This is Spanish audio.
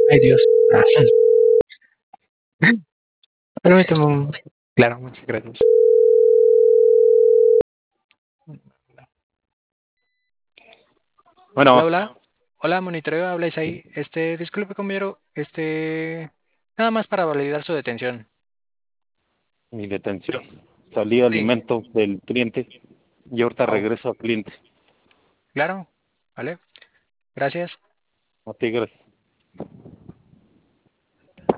Ay, Dios. Ah, permíteme claro, muchas gracias. Hola, Bueno, hola. Hola, monitoreo, habláis ahí. Disculpe, compañero. Nada más para validar su detención. mi detención. Salí de Sí. alimentos del cliente y ahorita Oh, regreso al cliente. claro. Vale. Gracias. A ti, gracias.